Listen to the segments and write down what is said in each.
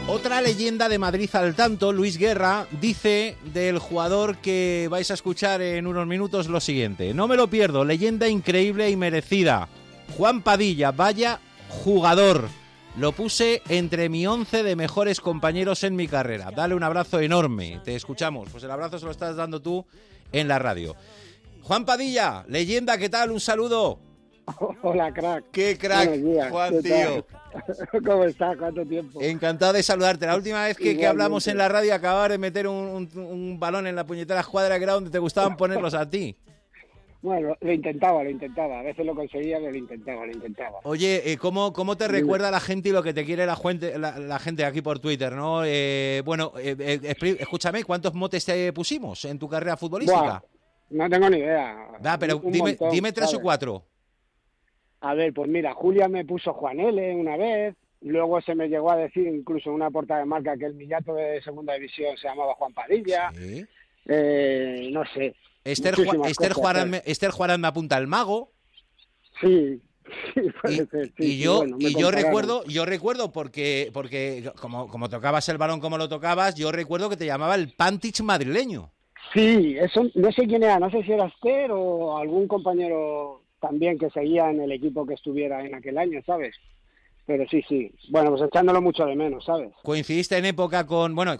Otra leyenda de Madrid al tanto, Luis Guerra, dice del jugador que vais a escuchar en unos minutos lo siguiente: no me lo pierdo, leyenda increíble y merecida. Juan Padilla, vaya jugador. Lo puse entre mi 11 de mejores compañeros en mi carrera. Dale un abrazo enorme. Te escuchamos. Pues el abrazo se lo estás dando tú en la radio. Juan Padilla, leyenda, ¿qué tal? Un saludo. Hola, crack. ¡Qué crack, Juan, tío! ¿Cómo estás? ¿Cuánto tiempo? Encantado de saludarte. La última vez que hablamos en la radio acababa de meter un balón en la puñetera escuadra, que era donde te gustaban ponerlos a ti. Bueno, lo intentaba. A veces lo conseguía, pero lo intentaba. Oye, ¿cómo te recuerda la gente y lo que te quiere la gente aquí por Twitter, ¿no? Escúchame, ¿cuántos motes te pusimos en tu carrera futbolística? Buah, no tengo ni idea. Pero dime 3 o 4. A ver, pues mira, Julia me puso Juan L. una vez, luego se me llegó a decir incluso en una portada de marca que el Millato de segunda división se llamaba Juan Padilla. ¿Sí? No sé. Esther Juarán me apunta el mago. Sí, puede ser. Sí, yo recuerdo porque como tocabas el balón como lo tocabas, yo recuerdo que te llamaba el Pantich madrileño. Sí, eso no sé quién era, no sé si era Esther o algún compañero también que seguía en el equipo que estuviera en aquel año, ¿sabes? Pero sí. Bueno, pues echándolo mucho de menos, ¿sabes? Coincidiste en época con los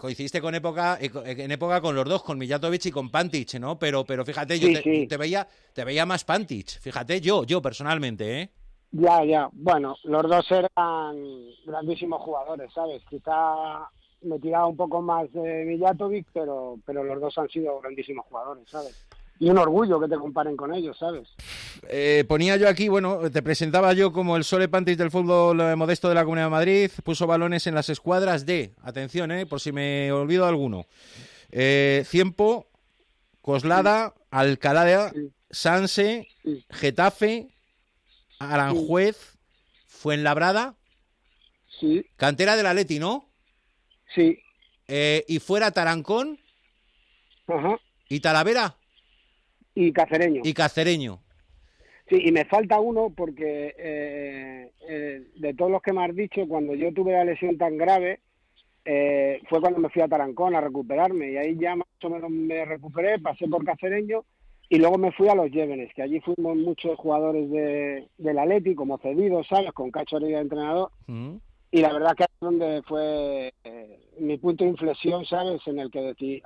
dos, con Mijatovic y con Pantich, ¿no? Pero fíjate, te veía más Pantich, fíjate, yo personalmente, ¿eh? Ya. Bueno, los dos eran grandísimos jugadores, ¿sabes? Quizá me tiraba un poco más de Mijatovic, pero los dos han sido grandísimos jugadores, ¿sabes? Y un orgullo que te comparen con ellos, ¿sabes? Ponía yo aquí, te presentaba yo como el Sole Pantich del fútbol modesto de la Comunidad de Madrid. Puso balones en las escuadras de, atención, por si me olvido alguno, Ciempo, Coslada, Alcalá, Sanse, Getafe, Aranjuez, Fuenlabrada, sí, cantera del Atleti, ¿no? Sí. Y fuera Tarancón, ajá, y Talavera. Y Cacereño. Sí, y me falta uno porque de todos los que me has dicho, cuando yo tuve la lesión tan grave, fue cuando me fui a Tarancón a recuperarme, y ahí ya más o menos me recuperé, pasé por Cacereño y luego me fui a los Llévenes, que allí fuimos muchos jugadores del Atleti, como cedidos, ¿sabes? Con Cacho Heredia de entrenador. Y la verdad que es donde fue mi punto de inflexión, ¿sabes? En el que decidí,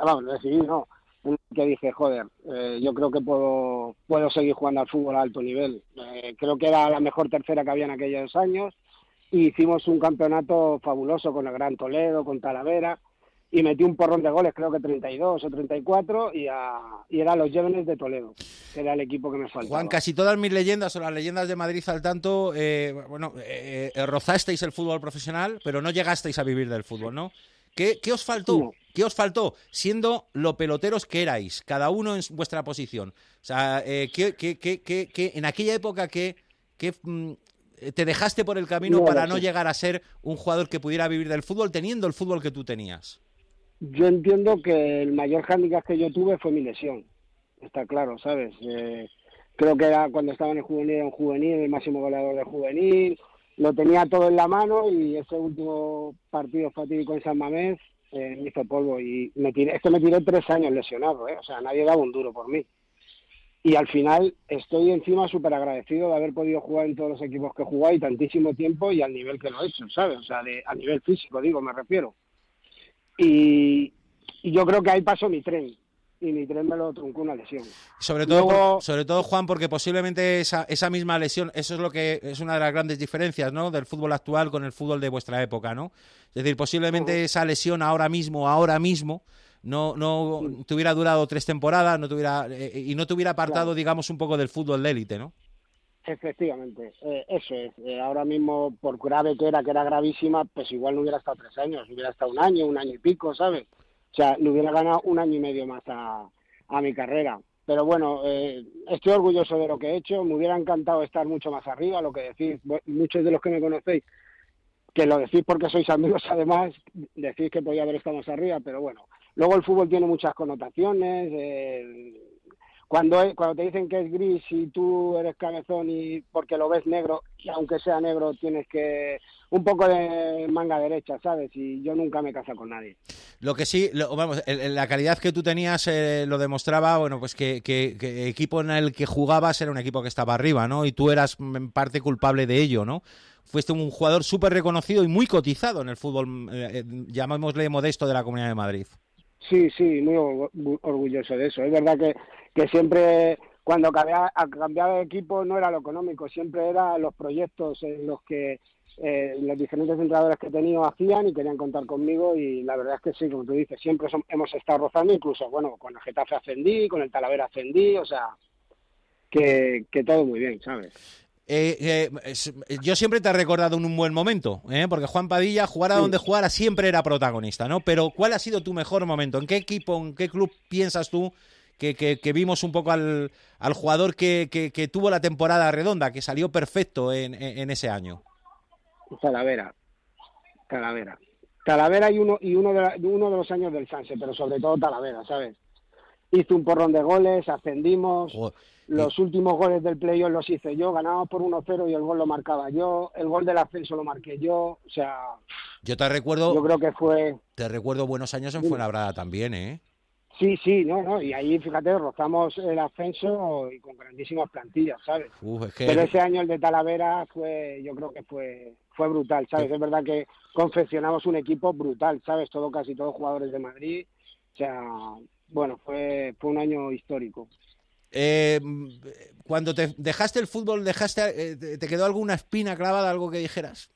que dije, joder, yo creo que puedo seguir jugando al fútbol a alto nivel. Creo que era la mejor tercera que había en aquellos años, y hicimos un campeonato fabuloso con el Gran Toledo, con Talavera, y metí un porrón de goles, creo que 32 o 34, y era los Llévenes de Toledo, que era el equipo que me faltaba. Juan, casi todas mis leyendas o las leyendas de Madrid al tanto, rozasteis el fútbol profesional, pero no llegasteis a vivir del fútbol, ¿no? ¿Qué os faltó? No. ¿Qué os faltó? Siendo lo peloteros que erais, cada uno en vuestra posición. O sea, ¿qué en aquella época que te dejaste por el camino para no llegar a ser un jugador que pudiera vivir del fútbol teniendo el fútbol que tú tenías? Yo entiendo que el mayor hándicap que yo tuve fue mi lesión. Está claro, ¿sabes? Creo que era cuando estaba en el juvenil, el máximo goleador del juvenil. Lo tenía todo en la mano, y ese último partido fatídico en San Mamés me hizo polvo, y me tiré 3 años lesionado, o sea, nadie daba un duro por mí. Y al final estoy encima súper agradecido de haber podido jugar en todos los equipos que he jugado y tantísimo tiempo y al nivel que lo he hecho, ¿sabes? O sea, a nivel físico, me refiero. Y yo creo que ahí pasó mi tren. Y mi tren me lo truncó una lesión. Sobre todo, Juan, porque posiblemente esa misma lesión, eso es lo que es una de las grandes diferencias, ¿no?, del fútbol actual con el fútbol de vuestra época, ¿no? Es decir, posiblemente esa lesión ahora mismo, no te hubiera durado 3 temporadas, no te hubiera apartado, digamos, un poco del fútbol de élite, ¿no? Efectivamente, eso es. Ahora mismo, por grave que era gravísima, pues igual no hubiera estado 3 años, hubiera estado un año y pico, ¿sabes? O sea, le hubiera ganado 1 año y medio más a mi carrera. Pero bueno, estoy orgulloso de lo que he hecho. Me hubiera encantado estar mucho más arriba, lo que decís. Muchos de los que me conocéis, que lo decís porque sois amigos además, decís que podía haber estado más arriba, pero bueno. Luego el fútbol tiene muchas connotaciones. cuando te dicen que es gris y tú eres cabezón y porque lo ves negro, y aunque sea negro tienes que un poco de manga derecha, ¿sabes? Y yo nunca me caso con nadie. Lo que sí, vamos, la calidad que tú tenías lo demostraba, bueno, pues que equipo en el que jugabas era un equipo que estaba arriba, ¿no? Y tú eras en parte culpable de ello, ¿no? Fuiste un jugador súper reconocido y muy cotizado en el fútbol, llamémosle modesto, de la Comunidad de Madrid. Sí, sí, muy orgulloso de eso. Es verdad que siempre, cuando cambiaba de equipo, no era lo económico, siempre era los proyectos en los que los diferentes entrenadores que he tenido hacían y querían contar conmigo, y la verdad es que sí, como tú dices, siempre hemos estado rozando, incluso, bueno, con el Getafe ascendí, con el Talavera ascendí, o sea, que todo muy bien, ¿sabes? Yo siempre te he recordado en un buen momento, porque Juan Padilla, jugara donde jugara, siempre era protagonista, ¿no? Pero ¿cuál ha sido tu mejor momento? ¿En qué equipo, en qué club piensas tú que vimos un poco al jugador que tuvo la temporada redonda, que salió perfecto en ese año? Talavera. Talavera y uno de los años del Sanse, pero sobre todo Talavera, ¿sabes? Hizo un porrón de goles, ascendimos. Joder. Los últimos goles del playoff los hice yo, ganábamos por 1-0 y el gol lo marcaba yo, el gol del ascenso lo marqué yo, o sea... Yo creo que fue... Te recuerdo buenos años en Fuenlabrada también, ¿eh? Sí, no, y ahí, fíjate, rozamos el ascenso y con grandísimas plantillas, ¿sabes? Pero ese año el de Talavera yo creo que fue brutal, ¿sabes? Es verdad que confeccionamos un equipo brutal, ¿sabes? Casi todos jugadores de Madrid, o sea, bueno, fue un año histórico. Cuando te dejaste el fútbol, ¿te quedó alguna espina clavada, algo que dijeras?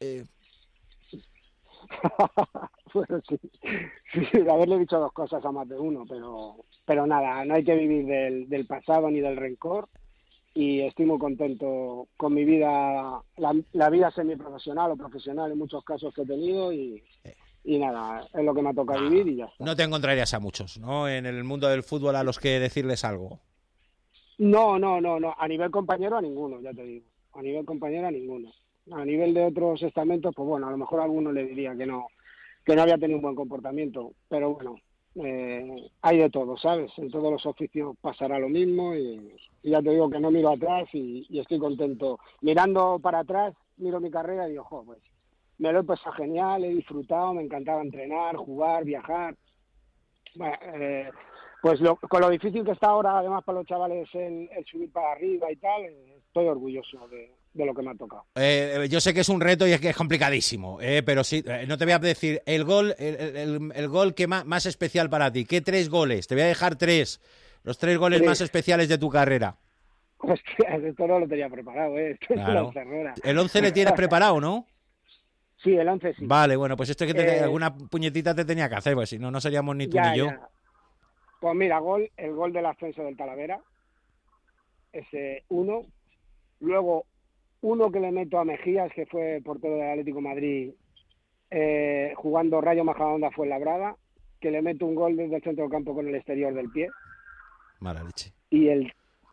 Bueno, sí, de haberle dicho dos cosas a más de uno, pero nada, no hay que vivir del pasado ni del rencor, y estoy muy contento con mi vida, la vida semiprofesional o profesional en muchos casos que he tenido, y nada, es lo que me ha tocado vivir y ya está. No te encontrarías a muchos, ¿no?, en el mundo del fútbol a los que decirles algo. No, a nivel compañero a ninguno, ya te digo, a nivel compañero a ninguno. A nivel de otros estamentos, pues bueno, a lo mejor a alguno le diría que no había tenido un buen comportamiento, pero bueno, hay de todo, ¿sabes? En todos los oficios pasará lo mismo, y ya te digo que no miro atrás y estoy contento. Mirando para atrás, miro mi carrera y digo, pues me lo he pasado genial, he disfrutado, me encantaba entrenar, jugar, viajar. Bueno, pues con lo difícil que está ahora, además, para los chavales el subir para arriba y tal, estoy orgulloso de lo que me ha tocado. Yo sé que es un reto y es que es complicadísimo, pero sí, no te voy a decir el gol que más especial para ti. ¿Qué 3 goles? Te voy a dejar 3. Los 3 goles más especiales de tu carrera. Hostia, esto no lo tenía preparado, Esto claro. Es una El 11 le tienes preparado, ¿no? Sí, el 11 sí. Vale, bueno, pues esto que alguna puñetita te tenía que hacer, pues si no, no seríamos ni tú ni yo. Ya. Pues mira, el gol del ascenso del Talavera, ese 1. Luego, uno que le meto a Mejías, que fue portero del Atlético de Madrid, jugando Rayo Majadahonda Fuenlabrada, que le meto un gol desde el centro del campo con el exterior del pie. Mala leche. Y el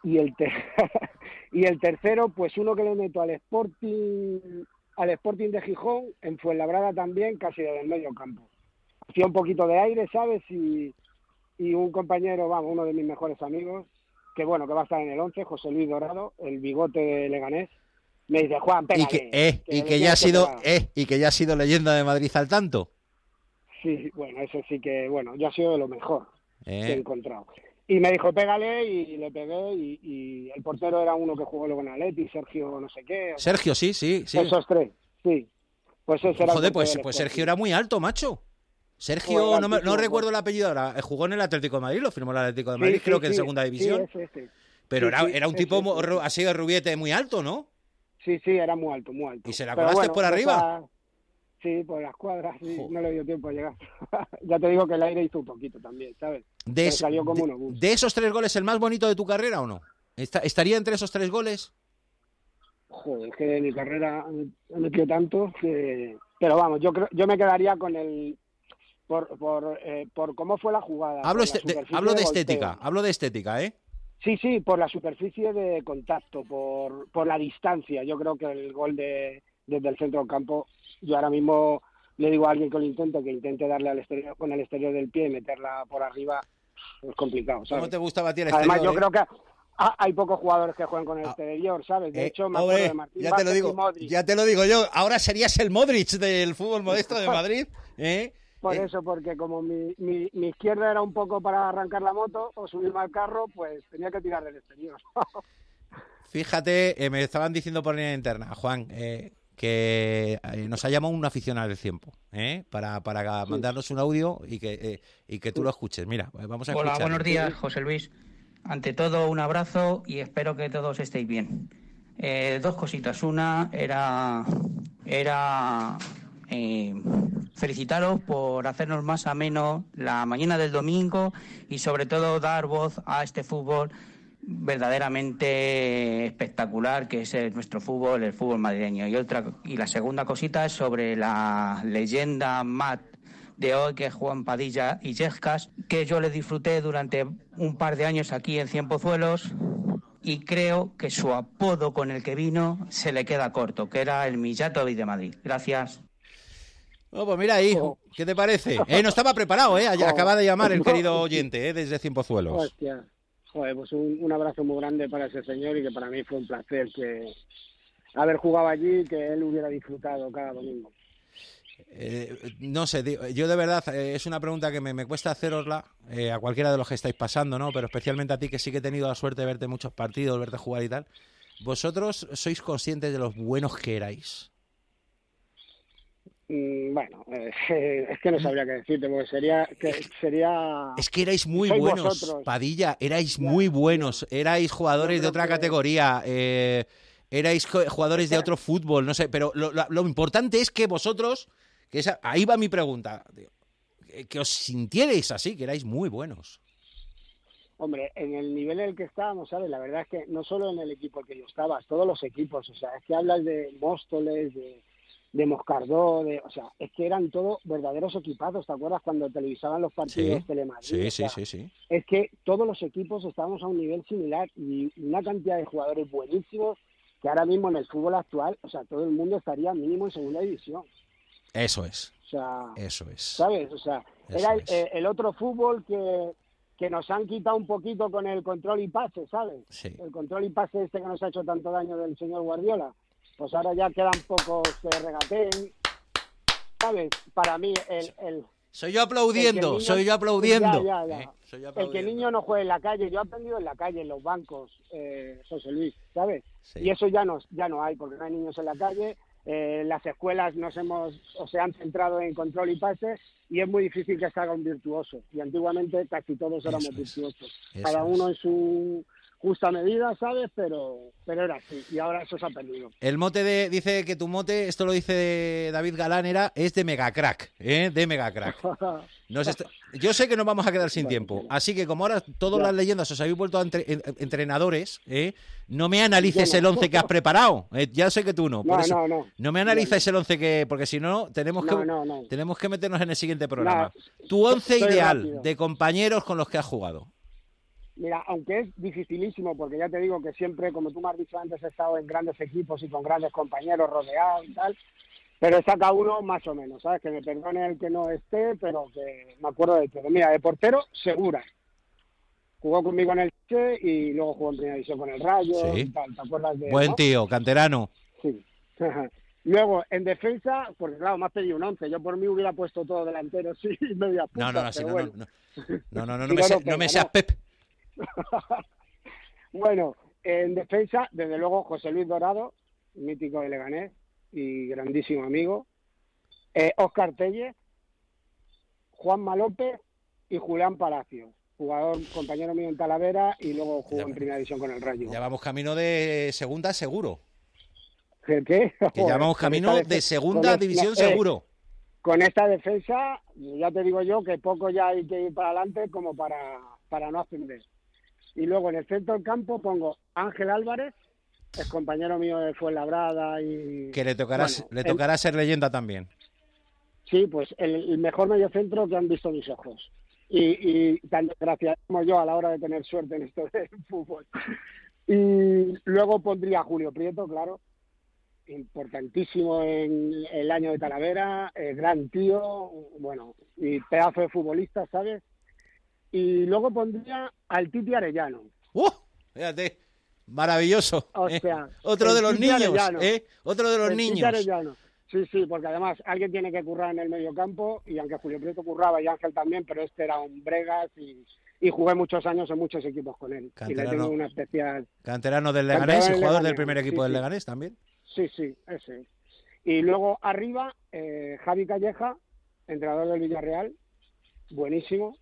tercero, pues uno que le meto al Sporting de Gijón, en Fuenlabrada también, casi desde el medio campo. Hacía un poquito de aire, ¿sabes? Y un compañero, uno de mis mejores amigos, que va a estar en el 11, José Luis Dorado, el bigote de Leganés, me dice, Juan, pégale. Y que ya ha sido leyenda de Madrid al tanto. Sí, bueno, eso sí que, ya ha sido de lo mejor que he encontrado. Y me dijo, pégale, y le pegué, y el portero era uno que jugó luego en Atleti, Sergio no sé qué. Sergio, sí. Esos 3, sí. Pues ese era. Joder, pues Sergio era muy alto, macho. Sergio, no recuerdo el apellido ahora, jugó en el Atlético de Madrid, lo firmó el Atlético de Madrid, creo que en segunda división. Sí. Pero era un tipo así de rubiete muy alto, ¿no? Sí, era muy alto. ¿Y se la colaste por arriba? Sí, por las cuadras, sí, no le dio tiempo a llegar. Ya te digo que el aire hizo un poquito también, ¿sabes? Salió como un obús. ¿De esos 3 goles el más bonito de tu carrera o no? ¿Estaría entre esos 3 goles? Joder, es que de mi carrera he metido tanto que... Pero vamos, yo me quedaría con el... Por cómo fue la jugada. Hablo de estética, ¿eh? Sí, por la superficie de contacto, por la distancia. Yo creo que el gol desde el centro del campo, yo ahora mismo le digo a alguien que intente darle al exterior, con el exterior del pie y meterla por arriba, es complicado, ¿sabes? ¿Cómo te gustaba a ti el Además, exterior? yo creo que hay pocos jugadores que juegan con el exterior, ¿sabes? De hecho, me acuerdo de Martín ya te lo Vázquez digo, y Modric. ya te lo digo yo. Ahora serías el Modric del fútbol modesto de Madrid, ¿eh? Por eso, porque como mi izquierda era un poco para arrancar la moto o subirme al carro, pues tenía que tirar del exterior. Fíjate, me estaban diciendo por línea interna, Juan, que nos ha llamado un aficionado del tiempo, para mandarnos un audio y que tú lo escuches. Mira, vamos a escuchar. Hola, buenos días, José Luis. Ante todo, un abrazo y espero que todos estéis bien. Dos cositas. Una era felicitaros por hacernos más ameno la mañana del domingo y sobre todo dar voz a este fútbol verdaderamente espectacular que es nuestro fútbol, el fútbol madrileño. Y la segunda cosita es sobre la leyenda Matt de hoy, que es Juan Padilla y Illescas, que yo le disfruté durante un par de años aquí en Cienpozuelos y creo que su apodo con el que vino se le queda corto, que era el Millatovic de Madrid. Gracias. Oh, pues mira ahí, ¿qué te parece? No estaba preparado, acaba de llamar el querido oyente, desde Cienpozuelos. Hostia. Joder, pues un abrazo muy grande para ese señor y que para mí fue un placer que haber jugado allí y que él hubiera disfrutado cada domingo. No sé, yo de verdad, es una pregunta que me cuesta hacerosla a cualquiera de los que estáis pasando, ¿no? Pero especialmente a ti, que sí que he tenido la suerte de verte muchos partidos, verte jugar y tal. ¿Vosotros sois conscientes de los buenos que erais? Bueno, es que no sabría qué decirte, porque sería... Es que erais muy buenos, vosotros. Padilla, erais muy buenos, erais jugadores de otra categoría, erais jugadores de otro fútbol, no sé, pero lo importante es que vosotros, ahí va mi pregunta, que os sintierais así, que erais muy buenos. Hombre, en el nivel en el que estábamos, ¿sabes? La verdad es que no solo en el equipo en el que yo estaba, todos los equipos, o sea, es que hablas de Móstoles, de Moscardó, o sea, es que eran todos verdaderos equipazos, ¿te acuerdas cuando televisaban los partidos Telemadrid? Sí. Es que todos los equipos estábamos a un nivel similar y una cantidad de jugadores buenísimos que ahora mismo en el fútbol actual, o sea, todo el mundo estaría mínimo en segunda división. Eso es. O sea, eso es. ¿Sabes? O sea, era el otro fútbol que nos han quitado un poquito con el control y pase, ¿sabes? Sí. El control y pase que nos ha hecho tanto daño del señor Guardiola. Pues ahora ya quedan pocos que regateen, ¿sabes? Para mí, Soy yo aplaudiendo. Ya. Soy yo aplaudiendo. El que el niño no juegue en la calle, yo he aprendido en la calle, en los bancos, José Luis, ¿sabes? Sí. Y eso ya no hay, porque no hay niños en la calle, las escuelas se han centrado en control y pase, y es muy difícil que se haga un virtuoso. Y antiguamente casi todos éramos virtuosos. Cada uno en su justa medida, ¿sabes? Pero era así, y ahora eso se ha perdido. El mote dice que tu mote, esto lo dice David Galán, es de megacrack, de megacrack. Yo sé que nos vamos a quedar sin tiempo, así que como ahora todas las leyendas os habéis vuelto entrenadores, no me analices el 11 que has preparado, ya sé que tú no. No me analices el 11 porque si no, tenemos que meternos en el siguiente programa. Tu 11 ideal rápido de compañeros con los que has jugado. Mira, aunque es dificilísimo, porque ya te digo que siempre, como tú me has dicho antes, he estado en grandes equipos y con grandes compañeros rodeados y tal, pero saca uno más o menos, ¿sabes? Que me perdone el que no esté, pero que me acuerdo de todo. Mira, de portero, Segura. Jugó conmigo en el Che y luego jugó en primera división con el Rayo y tal, ¿te acuerdas de él? Buen tío, canterano. Sí. Luego, en defensa, porque claro, me has pedido un 11. Yo por mí hubiera puesto todo delantero, sí, media punta. No me seas Pep. Bueno, en defensa, desde luego, José Luis Dorado, mítico de Leganés y grandísimo amigo, Óscar Tellez, Juanma López y Julián Palacios, jugador, compañero mío en Talavera y luego jugó en primera división con el Rayo. Ya vamos camino de segunda seguro. ¿Qué? Que ya vamos camino de segunda división seguro. Con esta defensa, ya te digo yo que poco ya hay que ir para adelante como para no ascender. Y luego en el centro del campo pongo Ángel Álvarez, es compañero mío de Fuenlabrada y... Que le tocará ser leyenda también. Sí, pues el mejor mediocentro que han visto mis ojos. Y tan desgraciado como yo a la hora de tener suerte en esto del fútbol. Y luego pondría a Julio Prieto, claro, importantísimo en el año de Talavera, gran tío, bueno, y pedazo de futbolista, ¿sabes? Y luego pondría al Titi Arellano. Fíjate, maravilloso. O sea, otro de los Titi niños, Arellano. Otro de los El niños. Titi Arellano. Sí, porque además alguien tiene que currar en el mediocampo, y aunque Julio Prieto curraba y Ángel también, pero este era un bregas y jugué muchos años en muchos equipos con él. Canterano, y le tengo una especial... Canterano del Leganés y jugador del primer equipo del Leganés también. Sí, ese. Y luego arriba, Javi Calleja, entrenador del Villarreal, buenísimo.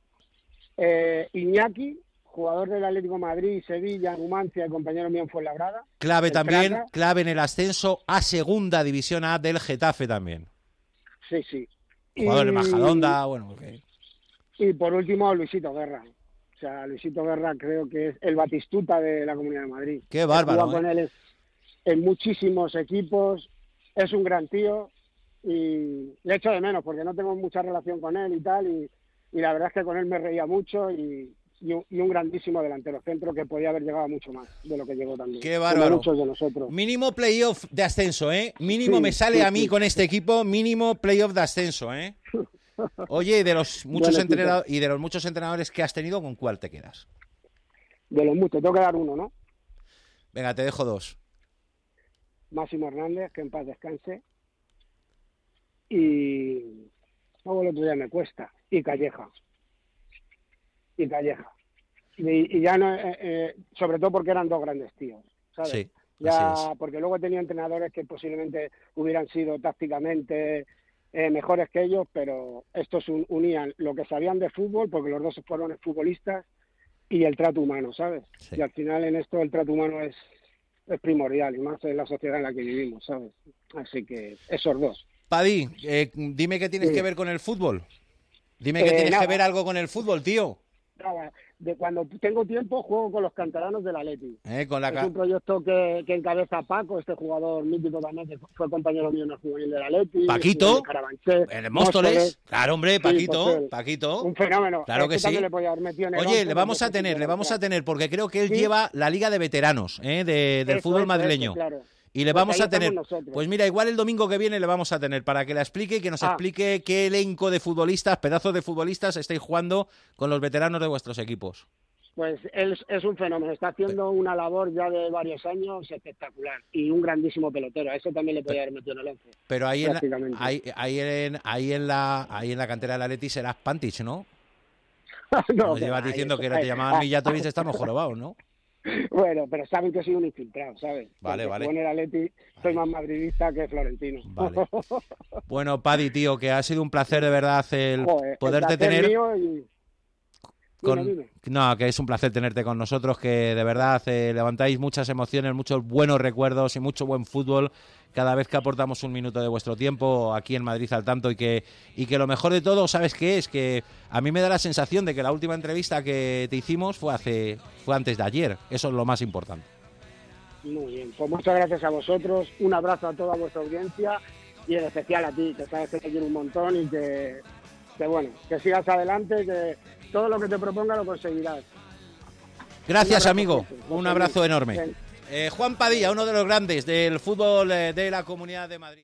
Iñaki, jugador del Atlético de Madrid, Sevilla, Numancia, y compañero mío en Fuenlabrada. Clave también, clave en el ascenso a Segunda División A del Getafe también. Sí. Jugador de Majadahonda, bueno, okay. Y por último, Luisito Guerra. O sea, Luisito Guerra creo que es el Batistuta de la Comunidad de Madrid. Qué bárbaro. Juega con él en muchísimos equipos, es un gran tío y le echo de menos porque no tengo mucha relación con él y tal, y la verdad es que con él me reía mucho y un grandísimo delantero centro que podía haber llegado a mucho más de lo que llegó también. Qué bárbaro. Muchos de nosotros. Mínimo playoff de ascenso, Mínimo me sale a mí con este equipo, mínimo playoff de ascenso, Oye, de los muchos entrenadores y de los muchos entrenadores que has tenido, ¿con cuál te quedas? De los muchos, tengo que dar uno, ¿no? Venga, te dejo dos. Máximo Hernández, que en paz descanse. Y luego el otro día me cuesta. Y Calleja. Y ya no, sobre todo porque eran dos grandes tíos, ¿sabes? Sí, ya, porque luego he tenido entrenadores que posiblemente hubieran sido tácticamente mejores que ellos, pero estos unían lo que sabían de fútbol, porque los dos fueron futbolistas, y el trato humano, ¿sabes? Sí. Y al final en esto el trato humano es primordial, y más en la sociedad en la que vivimos, ¿sabes? Así que esos dos. Paddy, dime qué tienes que ver con el fútbol. Dime que tienes que ver algo con el fútbol, tío. Nada, de cuando tengo tiempo juego con los canteranos del Atleti. Es un proyecto que encabeza Paco, este jugador mítico también, que fue compañero mío en el juvenil del Atleti. Paquito, el Móstoles. Claro, hombre, Paquito, sí, pues Paquito. Un fenómeno. Claro que sí. Le podía haber metido en el Oye, le vamos a tener, porque creo que él lleva la Liga de Veteranos del fútbol madrileño. Claro. Y le vamos a tener, pues mira, igual el domingo que viene le vamos a tener para que la explique y que nos explique qué elenco de futbolistas, pedazos de futbolistas estáis jugando con los veteranos de vuestros equipos. Pues él es un fenómeno, está haciendo una labor ya de varios años espectacular y un grandísimo pelotero, a eso también le podía haber metido en el 11. Pero ahí en la cantera del Atleti serás Pantich, ¿no? No, nos llevas diciendo que te llamaban Mijatovic, estamos jorobados, ¿no? Bueno, pero saben que soy un infiltrado, ¿sabes? Vale. Con el Atleti soy más madridista que florentino. Vale. Bueno, Paddy, tío, que ha sido un placer de verdad poderte tener... Dime. No, que es un placer tenerte con nosotros, que de verdad levantáis muchas emociones, muchos buenos recuerdos y mucho buen fútbol cada vez que aportamos un minuto de vuestro tiempo aquí en Madrid al Tanto, y que lo mejor de todo, ¿sabes qué es? Que a mí me da la sensación de que la última entrevista que te hicimos fue antes de ayer. Eso es lo más importante. Muy bien, pues muchas gracias a vosotros, un abrazo a toda vuestra audiencia y en especial a ti, que sabes que te quiero un montón y que bueno, que sigas adelante, que todo lo que te proponga lo conseguirás. Gracias, amigo. Un abrazo enorme. Juan Padilla, uno de los grandes del fútbol de la Comunidad de Madrid.